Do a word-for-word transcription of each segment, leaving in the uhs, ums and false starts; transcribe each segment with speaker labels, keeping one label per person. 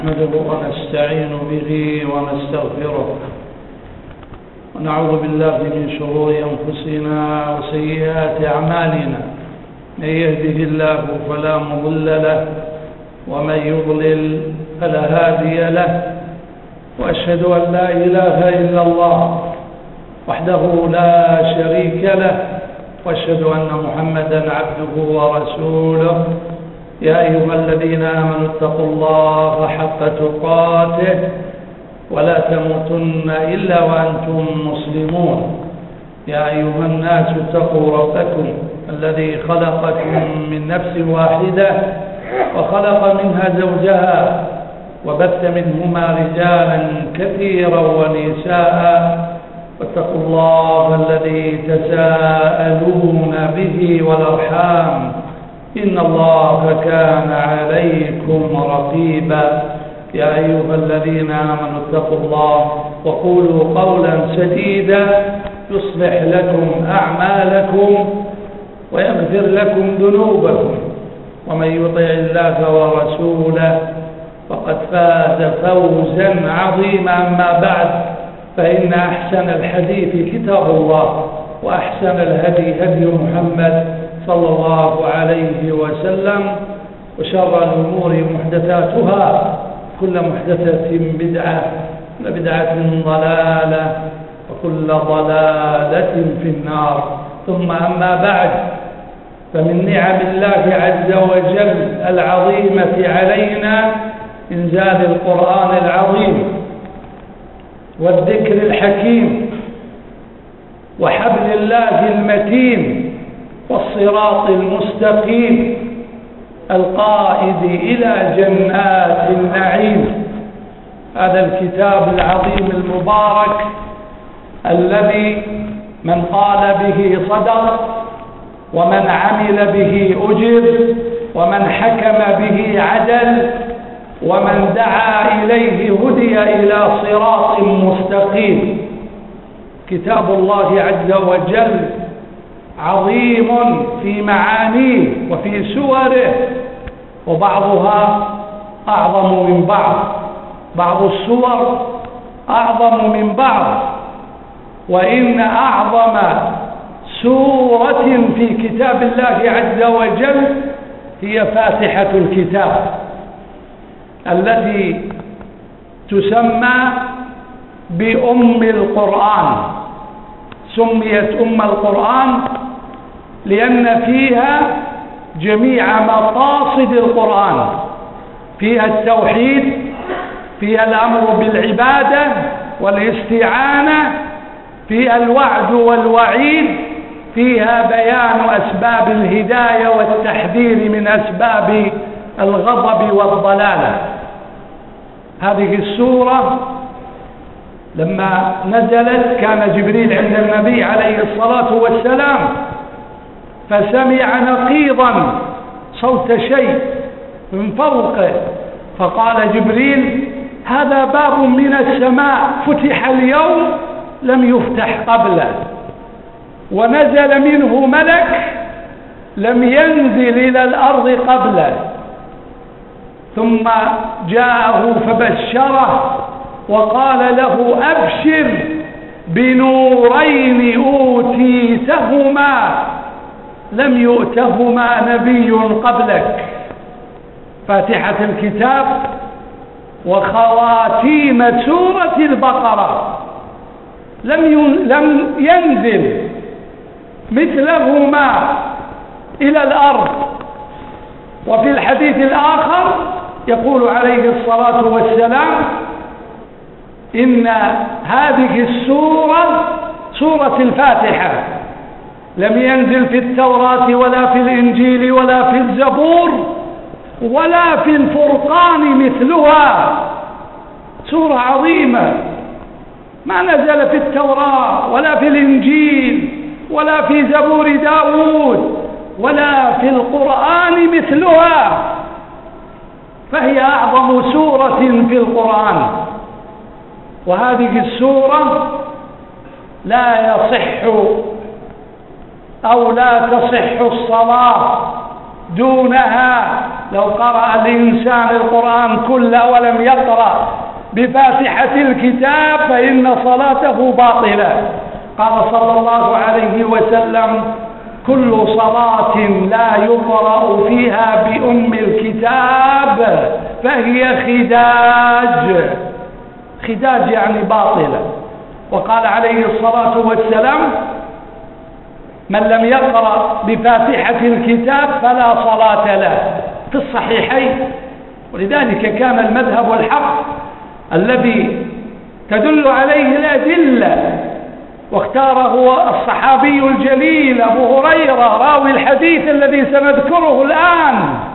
Speaker 1: نحمده ونستعين به ونستغفره ونعوذ بالله من شرور أنفسنا وسيئات أعمالنا. من يهده الله فلا مضل له ومن يضلل فلا هادي له، وأشهد أن لا إله إلا الله وحده لا شريك له، وأشهد أن محمدا عبده ورسوله. يا أيها الذين آمنوا اتقوا الله حق تقاته ولا تموتن إلا وأنتم مسلمون. يا أيها الناس اتقوا ربكم الذي خلقكم من نفس واحدة وخلق منها زوجها وبث منهما رجالا كثيرا ونساء، واتقوا الله الذي تساءلون به والأرحام إن الله كان عليكم رقيبا. يا أيها الذين آمنوا اتقوا الله وقولوا قولا سديدا يصلح لكم أعمالكم ويغفر لكم ذنوبكم، ومن يطع الله ورسوله فقد فاز فوزا عظيما. أما بعد، فإن أحسن الحديث كتاب الله، وأحسن الهدي هدي محمد صلى الله عليه وسلم، وشر الأمور محدثاتها، كل محدثة بدعة، كل بدعة ضلالة، وكل ضلالة في النار. ثم أما بعد، فمن نعم الله عز وجل العظيمة علينا إنزال القرآن العظيم والذكر الحكيم وحبل الله المتين والصراط المستقيم القائد إلى جنات النعيم. هذا الكتاب العظيم المبارك الذي من قال به صدق، ومن عمل به أجر، ومن حكم به عدل، ومن دعا إليه هدي إلى صراط مستقيم. كتاب الله عز وجل عظيم في معانيه وفي سوره، وبعضها أعظم من بعض، بعض السور أعظم من بعض. وإن أعظم سورة في كتاب الله عز وجل هي فاتحة الكتاب، التي تسمى بأم القرآن. سميت أم القرآن لأن فيها جميع مقاصد القرآن، فيها التوحيد، فيها الأمر بالعبادة والاستعانة، فيها الوعد والوعيد، فيها بيان أسباب الهداية والتحذير من أسباب الغضب والضلالة. هذه السورة لما نزلت كان جبريل عند النبي عليه الصلاة والسلام، فسمع نقيضا صوت شيء من فوقه، فقال جبريل: هذا باب من السماء فتح اليوم لم يفتح قبله، ونزل منه ملك لم ينزل إلى الأرض قبله. ثم جاءه فبشره وقال له: أبشر بنورين أوتيتهما لم يؤتهما نبي قبلك. فاتحة الكتاب وخواتيم سورة البقرة لم لم ينزل مثلهما إلى الأرض. وفي الحديث الآخر يقول عليه الصلاة والسلام: إن هذه السورة سورة الفاتحة لم ينزل في التوراة ولا في الإنجيل ولا في الزبور ولا في الفرقان مثلها. سورة عظيمة ما نزل في التوراة ولا في الإنجيل ولا في زبور داود ولا في القرآن مثلها، فهي أعظم سورة في القرآن. وهذه السورة لا يصح أو لا تصح الصلاة دونها لو قرأ الإنسان القرآن كله ولم يقرأ بفاتحة الكتاب فإن صلاته باطلة. قال صلى الله عليه وسلم: كل صلاة لا يقرأ فيها بأم الكتاب فهي خداج. خداج يعني باطلة. وقال عليه الصلاة والسلام: من لم يقرأ بفاتحة الكتاب فلا صلاة له، في الصحيحين. ولذلك كان المذهب والحق الذي تدل عليه الأدلة واختاره الصحابي الجليل أبو هريرة راوي الحديث الذي سنذكره الآن،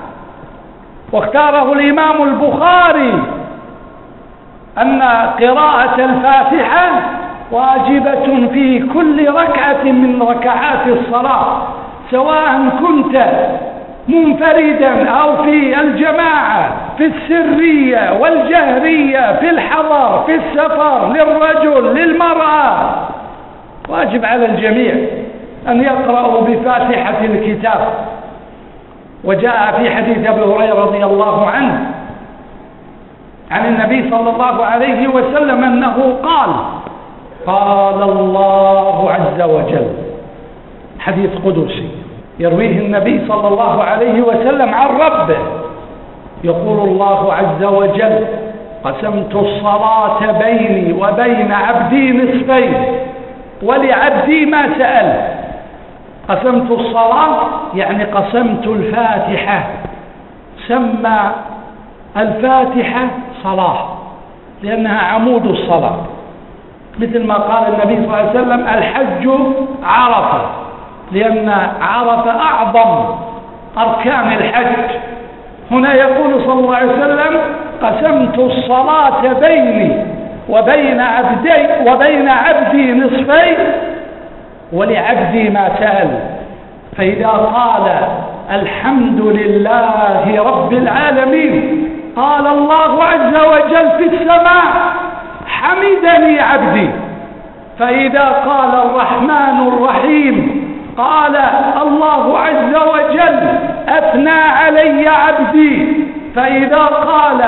Speaker 1: واختاره الإمام البخاري، أن قراءة الفاتحة واجبة في كل ركعة من ركعات الصلاة، سواء كنت منفردا أو في الجماعة، في السرية والجهرية، في الحضر، في السفر، للرجل للمرأة، واجب على الجميع أن يقرأوا بفاتحة الكتاب. وجاء في حديث أبي هريرة رضي الله عنه عن النبي صلى الله عليه وسلم أنه قال: قال الله عز وجل، حديث قدسي يرويه النبي صلى الله عليه وسلم عن ربه، يقول الله عز وجل: قسمت الصلاة بيني وبين عبدي نصفين ولعبدي ما سأل. قسمت الصلاة يعني قسمت الفاتحة، سمى الفاتحة صلاة لأنها عمود الصلاة، مثل ما قال النبي صلى الله عليه وسلم: الحج عرفة، لأن عرفة أعظم أركان الحج. هنا يقول صلى الله عليه وسلم: قسمت الصلاة بيني وبين عبدي وبين عبدي نصفين ولعبدي ما سأل. فإذا قال الحمد لله رب العالمين قال الله عز وجل في السماء: حمدني عبدي. فإذا قال الرحمن الرحيم قال الله عز وجل: أثنى علي عبدي. فإذا قال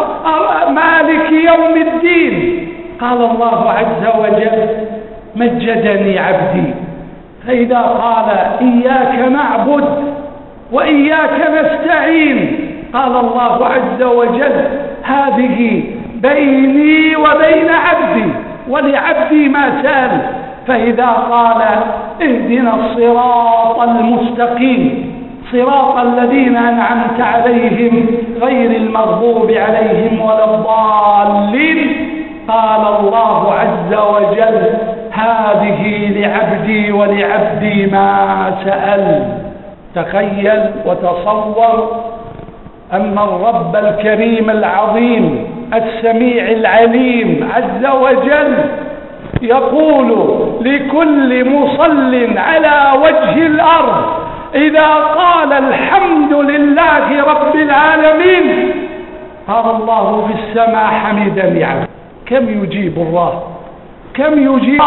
Speaker 1: مالك يوم الدين قال الله عز وجل: مجدني عبدي. فإذا قال إياك نعبد وإياك نستعين قال الله عز وجل: هذه بيني وبين عبدي ولعبدي ما سأل. فإذا قال اهدنا الصراط المستقيم صراط الذين أنعمت عليهم غير المغضوب عليهم ولا الضالين قال الله عز وجل: هذه لعبدي ولعبدي ما سأل. تخيل وتصور أن الرب الكريم العظيم السميع العليم عز وجل يقول لكل مصل على وجه الأرض إذا قال الحمد لله رب العالمين قال الله في السماء: حمدني عبدي. كم يجيب الله، كم يجيب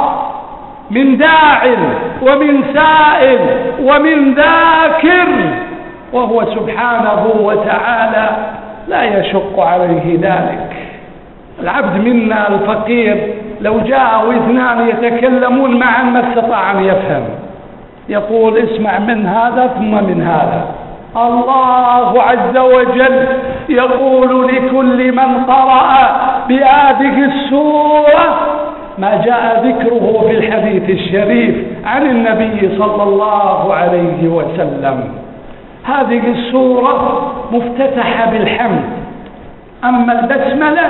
Speaker 1: من داع ومن سائل ومن ذاكر، وهو سبحانه وتعالى لا يشق عليه ذلك. العبد منا الفقير لو جاءه اثنان يتكلمون معا ما استطاع أن يفهم، يقول: اسمع من هذا ثم من هذا. الله عز وجل يقول لكل من قرأ بهذه السورة ما جاء ذكره في الحديث الشريف عن النبي صلى الله عليه وسلم. هذه السورة مفتتحة بالحمد. أما البسملة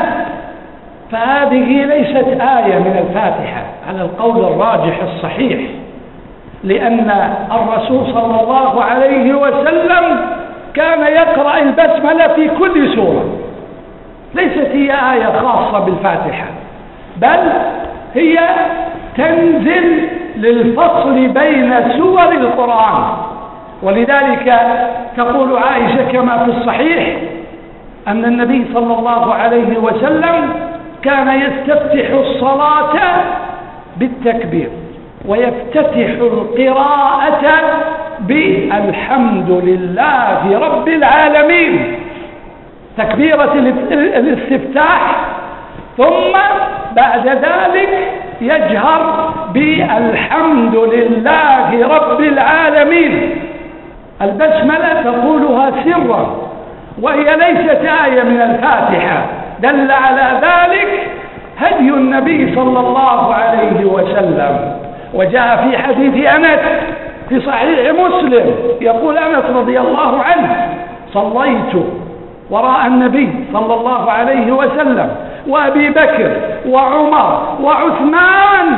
Speaker 1: فهذه ليست آية من الفاتحة على القول الراجح الصحيح، لأن الرسول صلى الله عليه وسلم كان يقرأ البسملة في كل سورة، ليست هي آية خاصة بالفاتحة، بل هي تنزل للفصل بين سور القرآن. ولذلك تقول عائشة كما في الصحيح أن النبي صلى الله عليه وسلم كان يستفتح الصلاة بالتكبير ويفتتح القراءة بالحمد لله رب العالمين، تكبيرة الاستفتاح، ثم بعد ذلك يجهر بالحمد لله رب العالمين. البسملة تقولها سرا، وهي ليست آية من الفاتحة، دل على ذلك هدي النبي صلى الله عليه وسلم. وجاء في حديث أنس في صحيح مسلم، يقول أنس رضي الله عنه: صليت وراء النبي صلى الله عليه وسلم وأبي بكر وعمر وعثمان،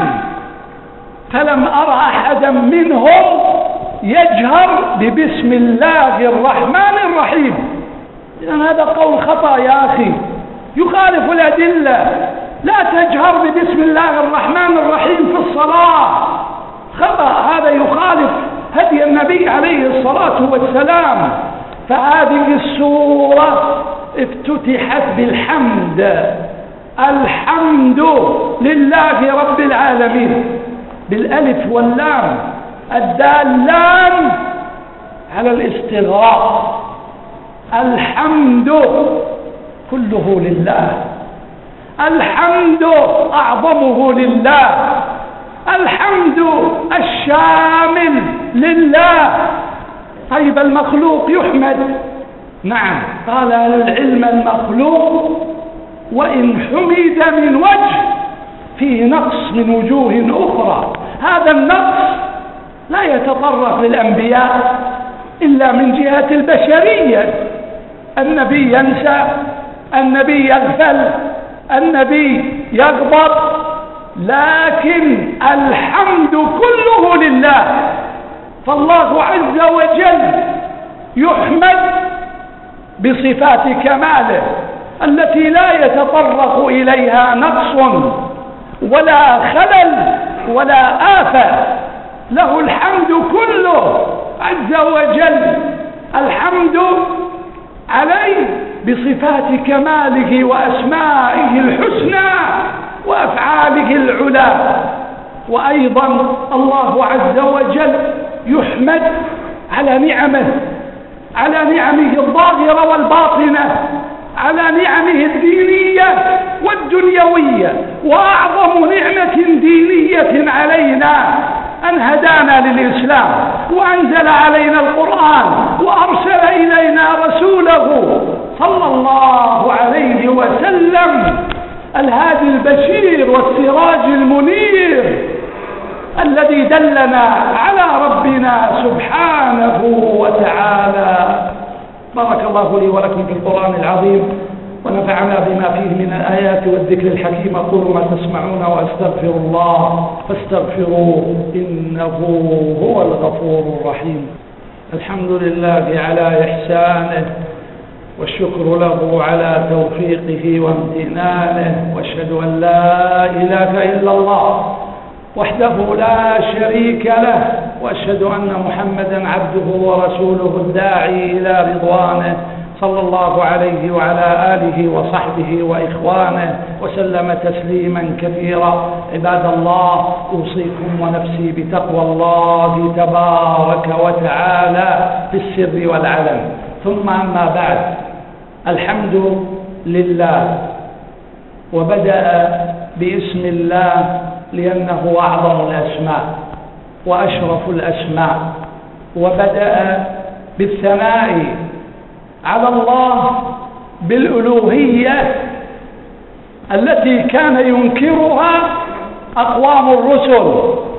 Speaker 1: فلم أرى أحدا منهم يجهر ببسم الله الرحمن الرحيم. إذن هذا قول خطأ يا أخي، يخالف الأدلة. لا تجهر ببسم الله الرحمن الرحيم في الصلاة، خطأ، هذا يخالف هدي النبي عليه الصلاة والسلام. فهذه السورة افتتحت بالحمد، الحمد لله رب العالمين، بالألف واللام الدالان على الاستغراق. الحمد كله لله، الحمد أعظمه لله، الحمد الشامل لله. طيب المخلوق يحمد؟ نعم، قال أهل العلم: المخلوق وإن حمد من وجه فيه نقص من وجوه أخرى. هذا النقص لا يتطرق للأنبياء إلا من جهة البشرية، النبي ينسى، النبي يغفل، النبي يغضب، لكن الحمد كله لله. فالله عز وجل يحمد بصفات كماله التي لا يتطرق إليها نقص ولا خلل ولا آفة، له الحمد كله عز وجل. الحمد عليه بصفات كماله وأسمائه الحسنى وأفعاله العلى. وأيضا الله عز وجل يحمد على نعمه، على نعمه الظاهرة والباطنة، على نعمه الدينية والدنيوية. وأعظم نعمة دينية علينا أن هدانا للإسلام، وأنزل علينا القرآن، وأرسل إلينا رسوله صلى الله عليه وسلم الهادي البشير والسراج المنير، الذي دلنا على ربنا سبحانه وتعالى. بارك الله لي ولكم في القرآن العظيم، ونفعنا بما فيه من الآيات والذكر الحكيم. أقول ما تسمعون وأستغفر الله فاستغفروه إنه هو الغفور الرحيم. الحمد لله على إحسانه، والشكر له على توفيقه وامتنانه، واشهد أن لا إله إلا الله وحده لا شريك له، واشهد أن محمدا عبده ورسوله الداعي إلى رضوانه، صلى الله عليه وعلى آله وصحبه وإخوانه وسلم تسليما كثيرا. عباد الله، أوصيكم ونفسي بتقوى الله تبارك وتعالى في السر والعلن. ثم أما بعد، الحمد لله، وبدأ باسم الله لأنه أعظم الأسماء وأشرف الأسماء، وبدأ بالثناء على الله بالألوهية التي كان ينكرها أقوام الرسل.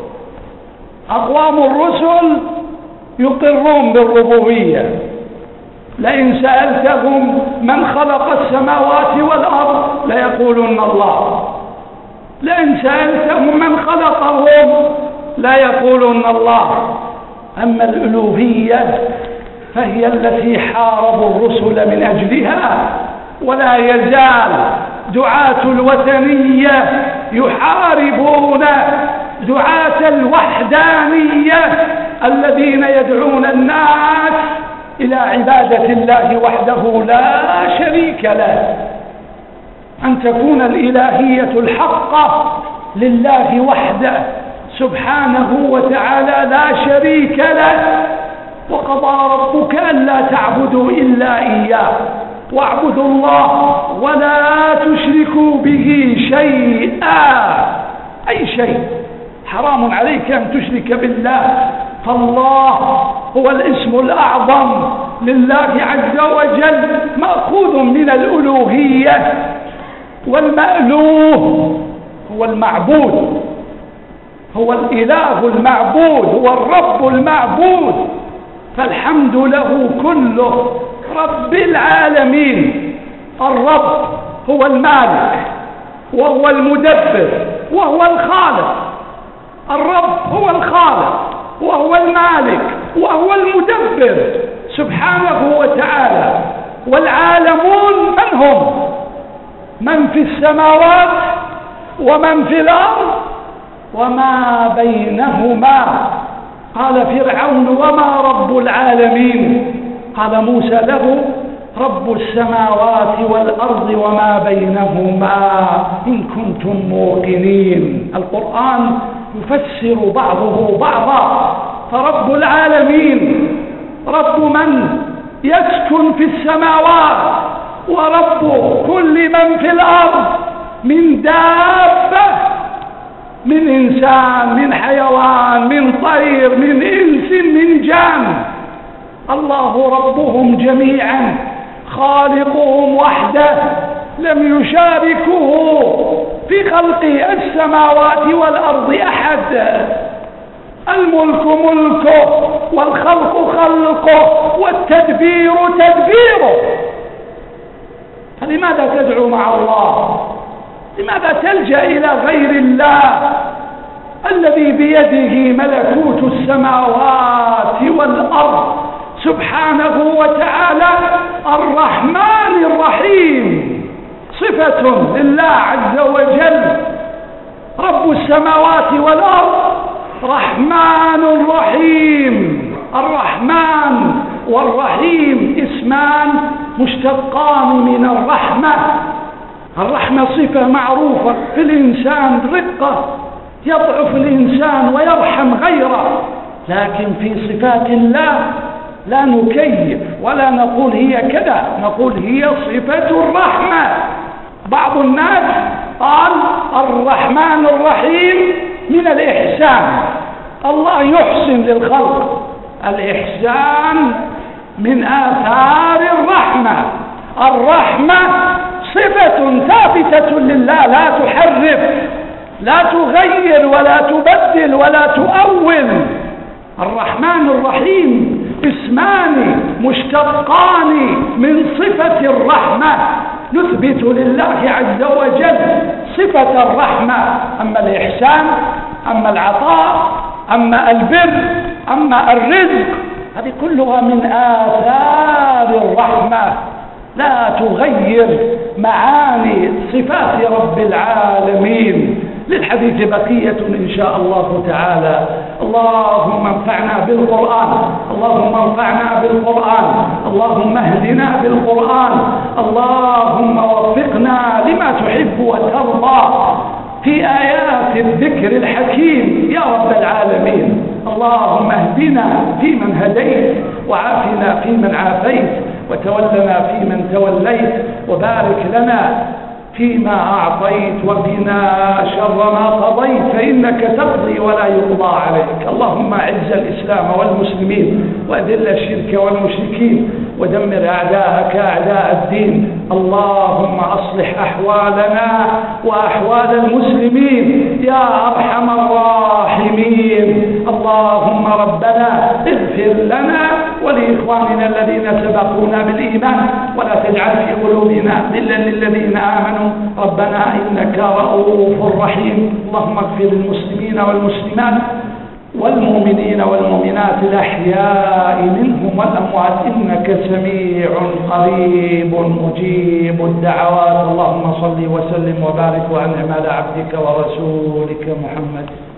Speaker 1: أقوام الرسل يقرون بالربوبية. لئن سألتهم من خلق السماوات والأرض ليقولون الله، لئن سألتهم من خلقهم لا يقولون الله. أما الألوهية فهي التي حاربوا الرسل من أجلها، ولا يزال دعاة الوثنية يحاربون دعاة الوحدانية الذين يدعون الناس إلى عبادة الله وحده لا شريك له. أن تكون الإلهية الحقة لله وحده سبحانه وتعالى لا شريك له، وقضى ربك ألا تعبدوا إلا إياه واعبدوا الله ولا تشركوا به شيئا، أي شيء. حرام عليك أن تشرك بالله، فالله هو الاسم الأعظم لله عز وجل، مأخوذ من الألوهية، والمألوه هو المعبود، هو الإله المعبود، هو الرب المعبود، فالحمد له كله. رب العالمين، الرب هو المالك وهو المدبر وهو الخالق. الرب هو الخالق وهو المالك وهو المدبر سبحانه وتعالى. والعالمون من هم؟ من في السماوات ومن في الأرض وما بينهما. قال فرعون وما رب العالمين؟ قال موسى له رب السماوات والأرض وما بينهما إن كنتم موقنين. القرآن يفسر بعضه بعضا. فرب العالمين رب من يسكن في السماوات، ورب كل من في الأرض من دابة، من إنسان، من حيوان، من طير، من إنس، من جان. الله ربهم جميعا، خالقهم وحده، لم يشاركه في خلق السماوات والأرض أحد. الملك ملكه والخلق خلقه والتدبير تدبيره. فلماذا تدعو مع الله؟ لماذا تلجأ إلى غير الله الذي بيده ملكوت السماوات والأرض سبحانه وتعالى؟ الرحمن الرحيم صفة لله عز وجل. رب السماوات والأرض رحمن رحيم. الرحمن والرحيم اسمان مشتقان من الرحمة. الرحمة صفة معروفة في الإنسان، رقة، يضعف الإنسان ويرحم غيره. لكن في صفات الله لا نكيف ولا نقول هي كذا، نقول هي صفة الرحمة. بعض الناس قال الرحمن الرحيم من الإحسان، الله يحسن للخلق. الإحسان من آثار الرحمة. الرحمة صفة ثابتة لله، لا تحرف، لا تغير ولا تبدل ولا تؤول. الرحمن الرحيم اسمان مشتقان من صفة الرحمة، نثبت لله عز وجل صفة الرحمة. أما الإحسان، أما العطاء، أما البر، أما الرزق، هذه كلها من آثار الرحمة، لا تغير معاني صفات رب العالمين. للحديث بقية إن شاء الله تعالى. اللهم انفعنا بالقرآن، اللهم انفعنا بالقرآن، اللهم اهدنا بالقرآن، اللهم وفقنا لما تحب وترضى في آيات الذكر الحكيم يا رب العالمين. اللهم اهدنا فيمن هديت، وعافنا فيمن عافيت، وتولنا فيمن توليت، وبارك لنا فيما أعطيت، وقنا شر ما قضيت، فإنك تقضي ولا يقضى عليك. اللهم أعز الإسلام والمسلمين، وأذل الشرك والمشركين، ودمر أعداءك أعداء الدين. اللهم أصلح أحوالنا وأحوال المسلمين يا أرحم الراحمين. اللهم ربنا اغفر لنا ولإخواننا الذين سبقونا بالإيمان، ولا تجعل في قلوبنا غلا للذين آمنوا ربنا إنك رؤوف رحيم. اللهم اغفر للمسلمين والمسلمات والمؤمنين والمؤمنات الأحياء منهم والأموات إنك سميع قريب مجيب الدعوات. اللهم صل وسلم وبارك وأنعم على عبدك ورسولك محمد.